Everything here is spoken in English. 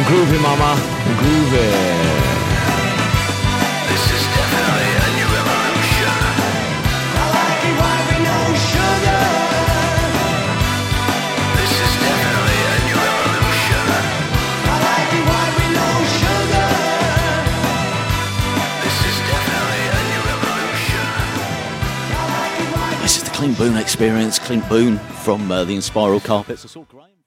Groovy mama, groovy. This is definitely a new evolution. I like it white with no sugar. This is definitely a new evolution. I like it white with no sugar. This is definitely a new evolution. This is the Clint Boone experience. Clint Boone from the Inspiral Carpets. I saw Graham.